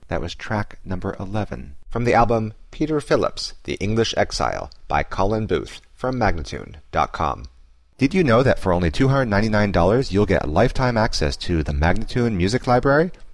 That was track number 11. From the album Peter Phillips, The English Exile by Colin Booth from Magnatune.com. Did you know that for only $299 you'll get lifetime access to the Magnatune Music Library?